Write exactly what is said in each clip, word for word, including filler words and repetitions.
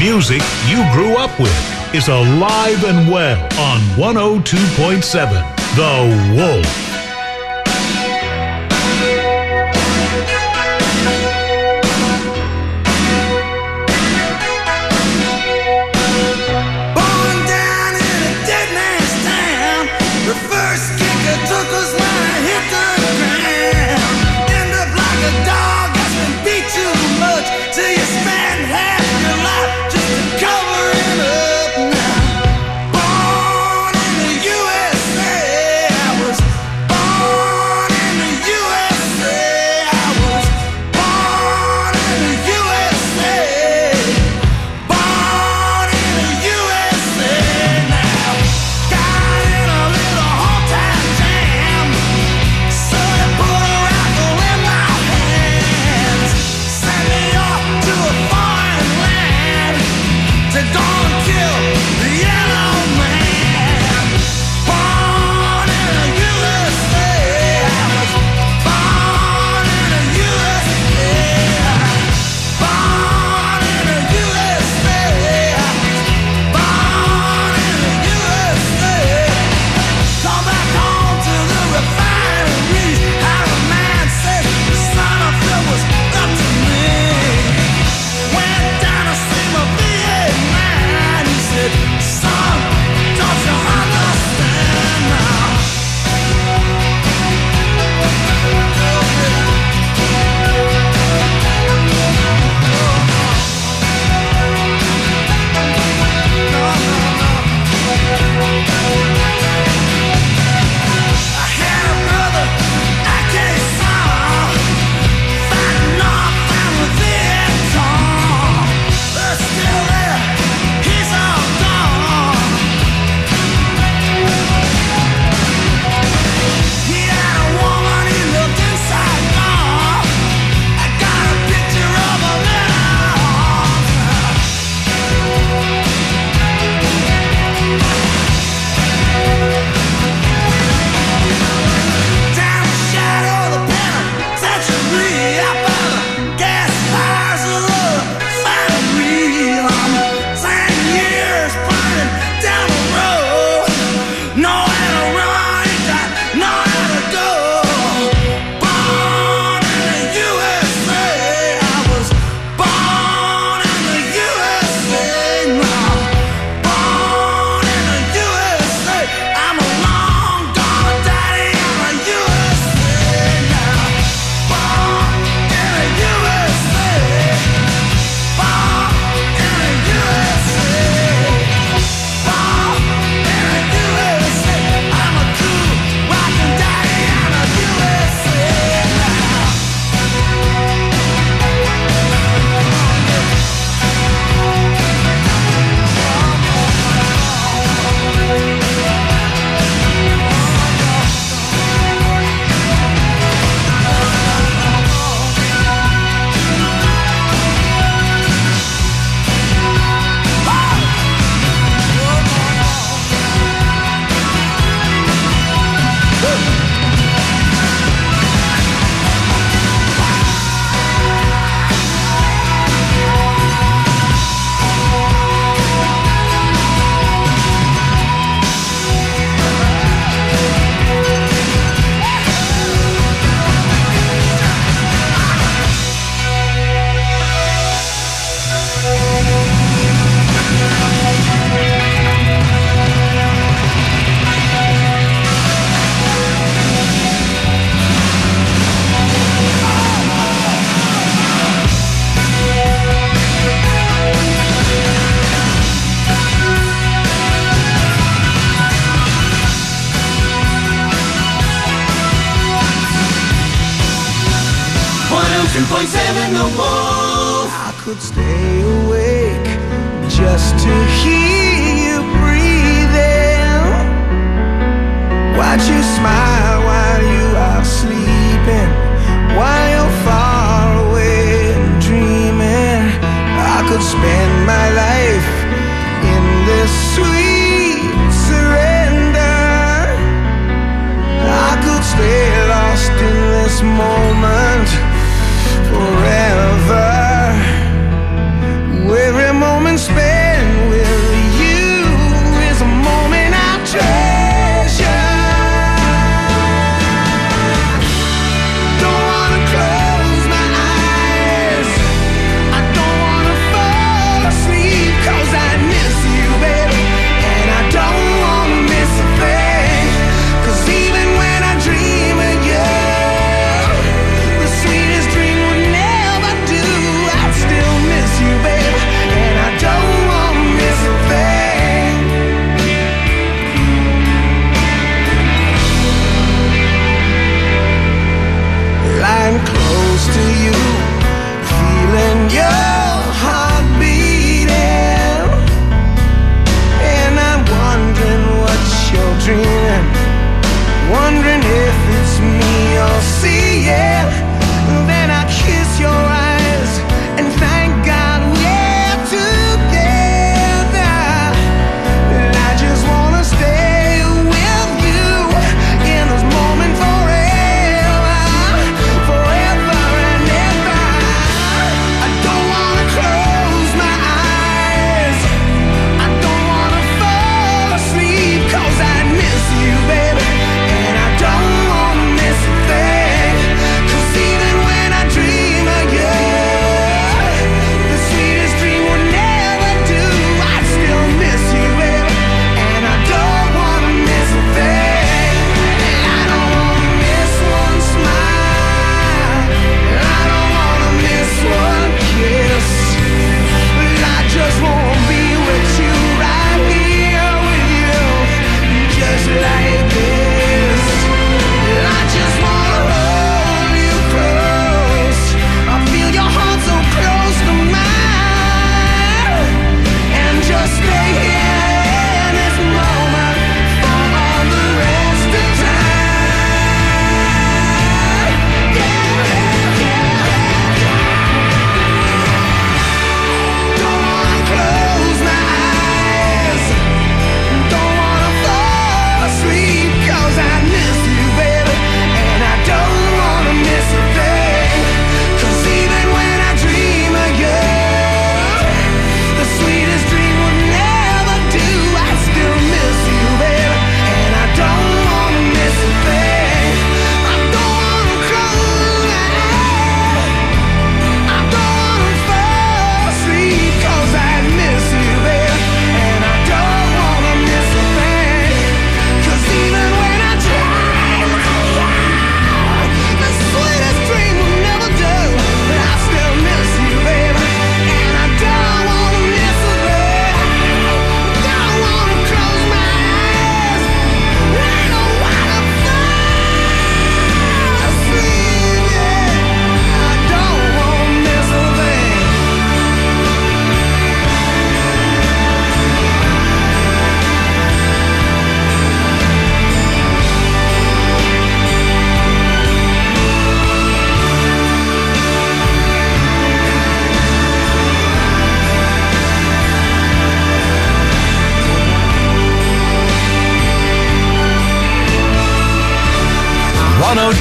music you grew up with is alive and well on one oh two point seven The Wolf. two point seven The Wolf. I could stay awake just to hear you breathing. Watch you smile while you are sleeping, while you're far away and dreaming. I could spend my life in this sweet surrender. I could stay lost in this moment forever. Every moment spent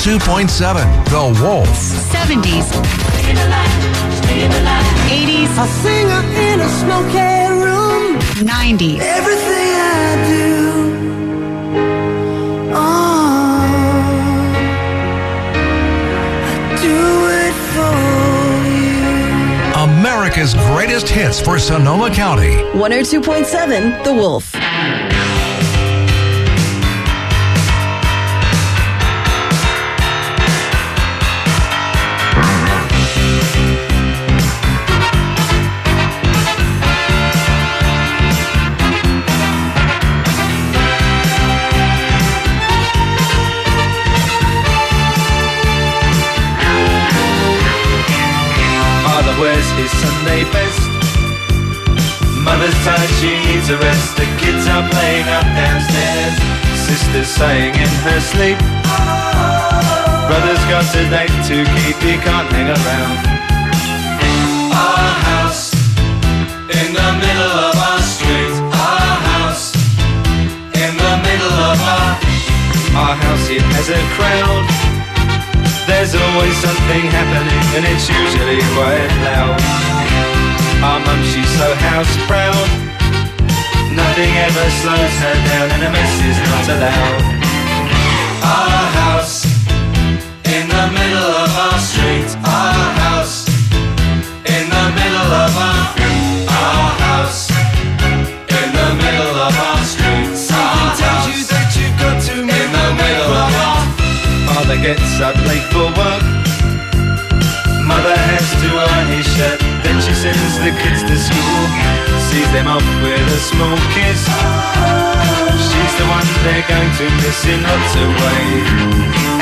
two point seven, The Wolf. seventies. eighties. A singer in a smoky room. nineties. Everything I do, oh, I do it for you. America's greatest hits for Sonoma County. one oh two point seven, The Wolf. Wears his Sunday best. Mother's tired, she needs a rest. The kids are playing up downstairs. Sister's sighing in her sleep. Brother's got a date to keep, he can't hang around. Our house in the middle of our street. Our house in the middle of our Our house, it has a crowd. There's always something happening and it's usually quite loud. Our mum, she's so house proud. Nothing ever slows her down and a mess is not allowed. Our house in the middle of our street. Our house in the middle of our Our house in the middle of our street. Something tells you that you've got to move in the middle of our Father gets up late for work. Mother has to iron his shirt. Then she sends the kids to school. Sees them off with a small kiss. She's the one they're going to miss in lots of ways.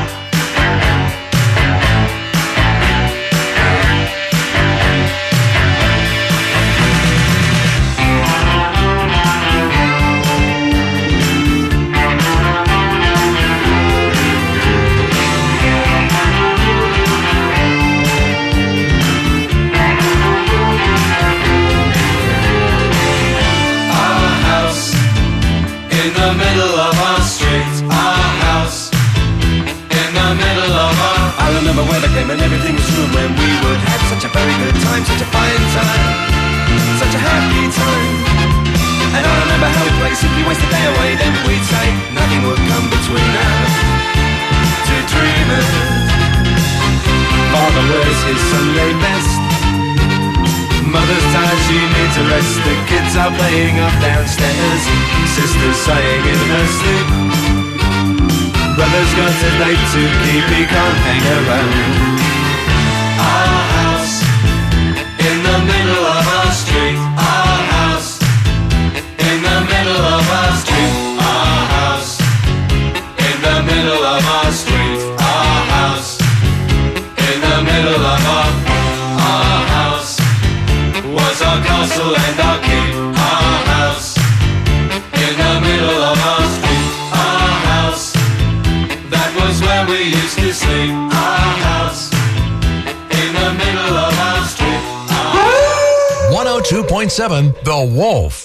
And everything was room when we would have such a very good time, such a fine time, such a happy time. And I remember how we'd play, simply waste the day away. Then we'd say nothing would come between us, two dreamers. Father wears his Sunday best. Mother's tired, she needs a rest. The kids are playing up downstairs. Sister's sighing in her sleep. Brother's got a date to keep, he can't hang around. Our house in the middle of our street. Our house in the middle of our street. Our house in the middle of our street. Our house in the middle of our Our house was our castle and our keep. Our house in the middle of our street. Our house, that was where we used to sleep. Our house in the middle of our street. one oh two point seven, The Wolf.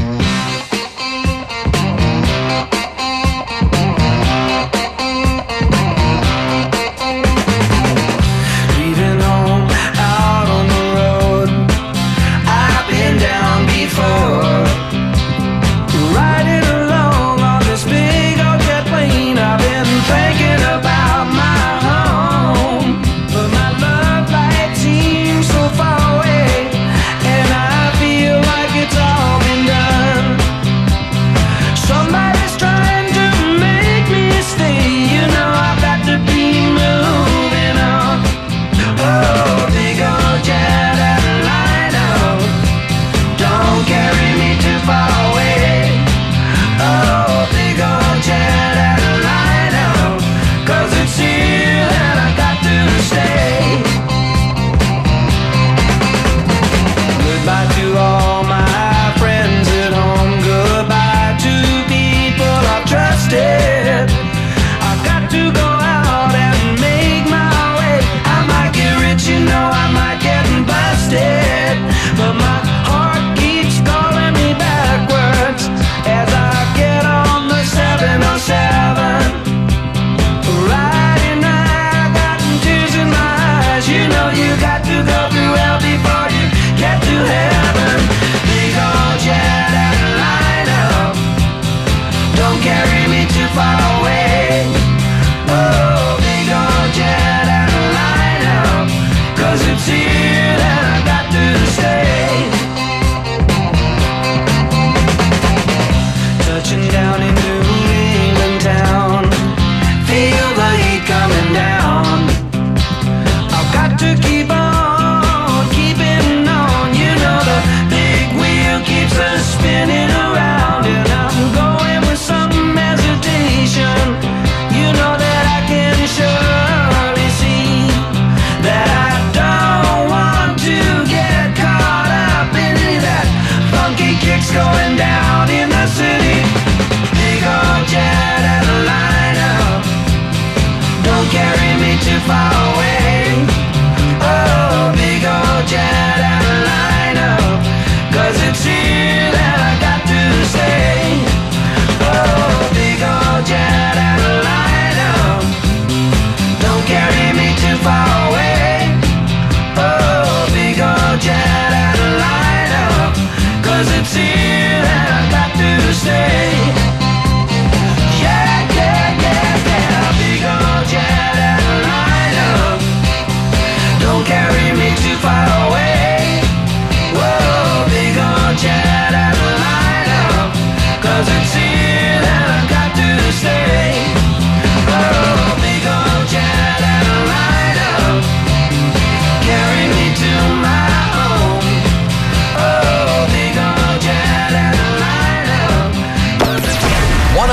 Leaving home out on the road, I've been down before. Riding along on this big old jet plane, I've been thinking about my home. But my love light seems so far away, and I feel like it's all been done. Somebody's trying to make me stay, you know I've got to be moving on. Oh, big old jet airliner, don't carry me too far away. Oh, big old jet airliner, 'cause it's here and I got to stay. Goodbye to all my friends at home. Goodbye to people I've trusted. I've got to go out and make my way. I might get rich, you know, I might get busted, but my heart keeps calling me backwards as I get on the seven oh seven, riding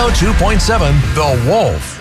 oh two point seven The Wolf.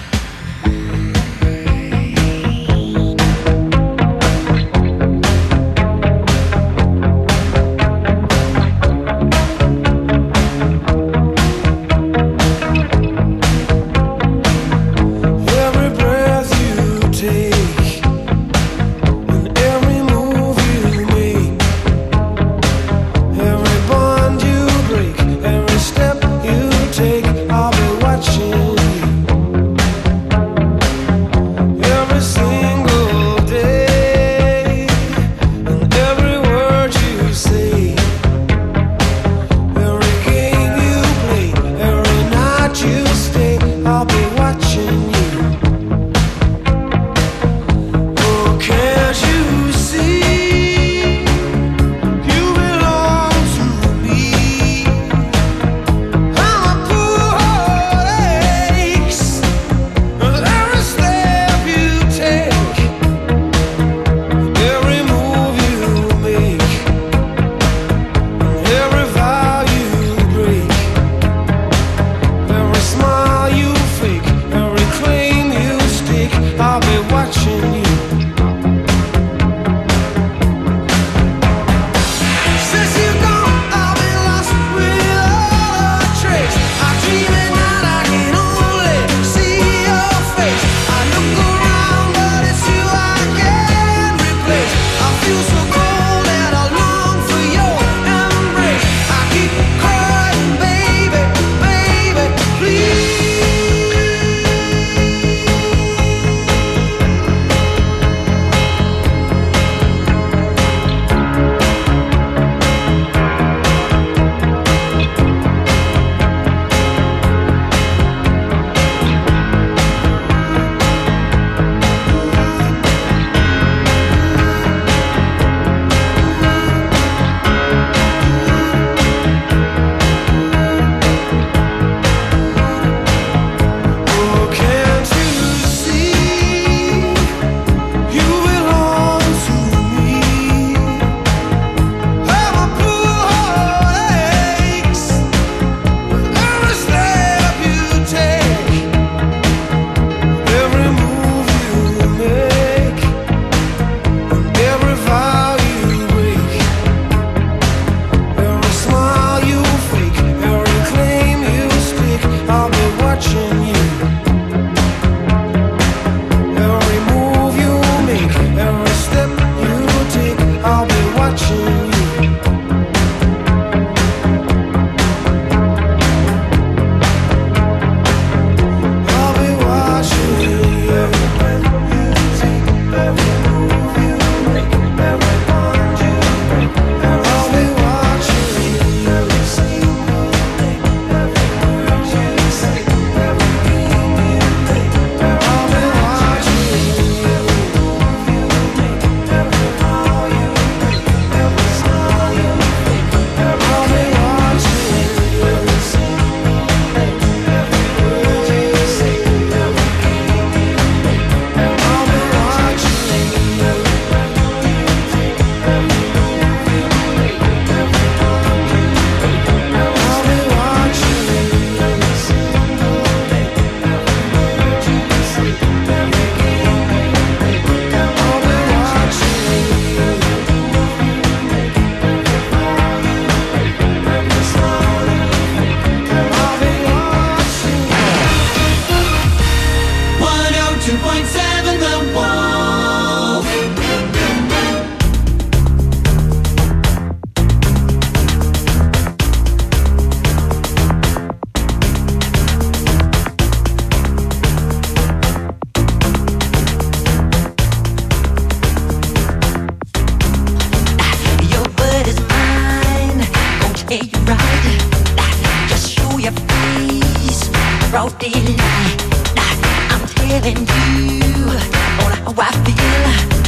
broad daylight. I'm telling you on how I feel.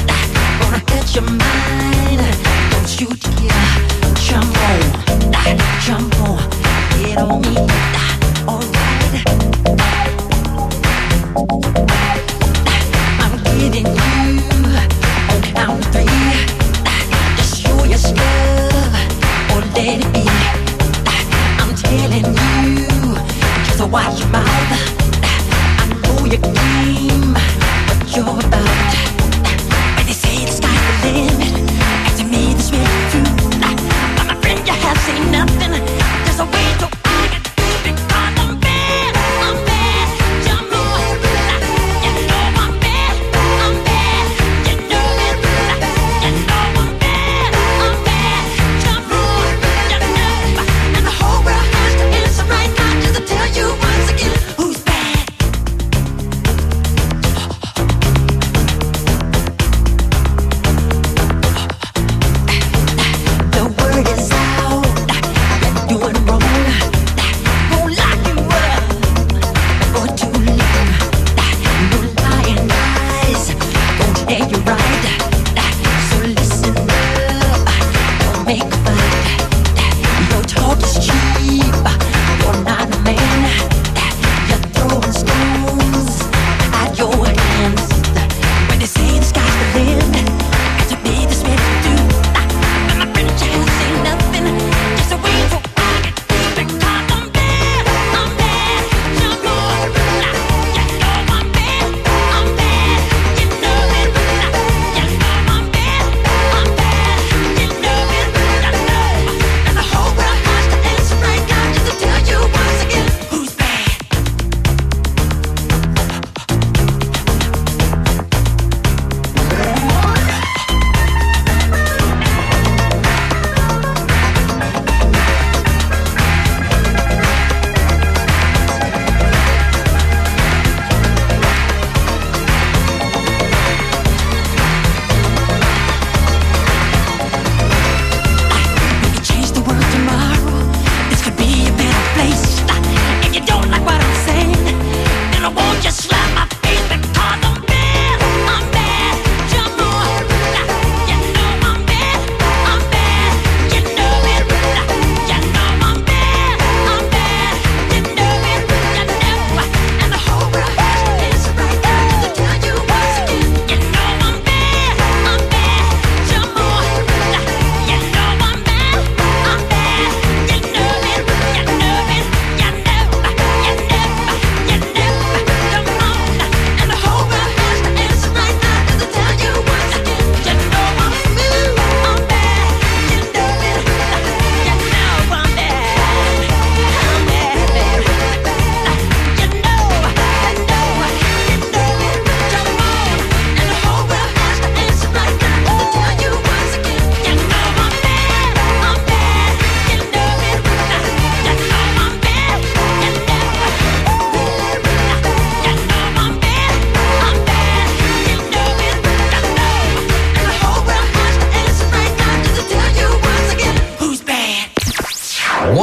Gonna catch your mind. Don't you dare jump on, jump on, get on me. Alright, I'm getting you on count three. Just show your stuff or let it be. I'm telling you, just watch your mouth.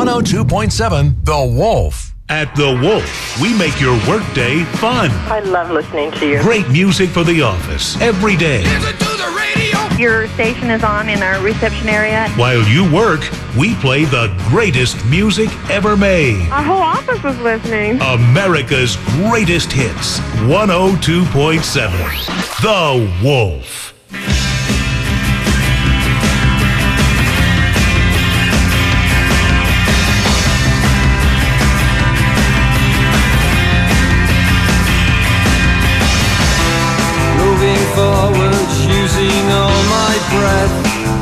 one oh two point seven The Wolf. At The Wolf, we make your workday fun. I love listening to you. Great music for the office every day. Your station is on in our reception area. While you work, we play the greatest music ever made. Our whole office is listening. America's greatest hits. one oh two point seven The Wolf. Moving forward, using all my breath.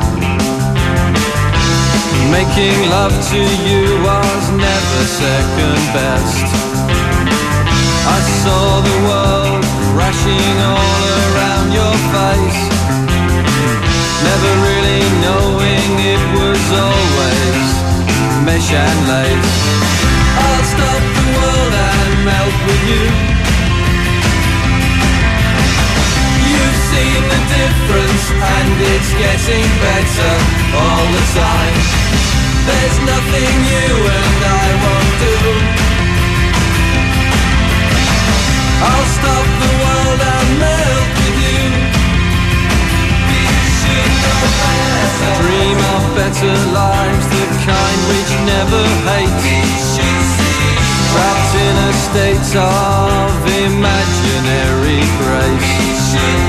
Making love to you was never second best. I saw the world crashing all around your face, never really knowing it was always mesh and lace. I'll stop the world and melt with you. You've seen the difference and it's getting better all the time. There's nothing you and I won't do. I'll stop the world and melt with you. We should know better. Dream of better lives, the kind which never hate. We should see. Trapped in a state of imaginary grace. We should